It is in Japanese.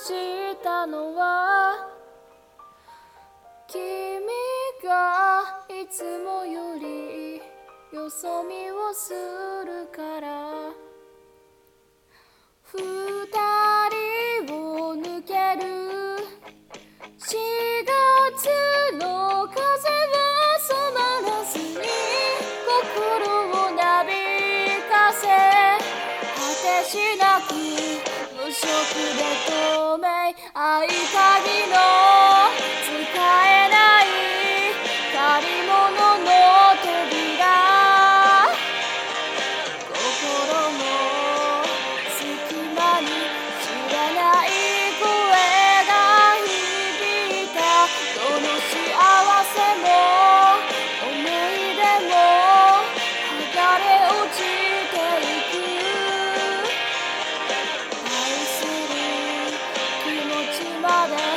したのは君がいつもよりよそ見をするから二人を抜ける4月の風は染まらずに心をなびかせ果てしなく無色で透明合鍵の使えない借り物の扉心の隙間に知らない声が響いたどの幸せも思い出も剥がれ落ちていく愛する気持ちまで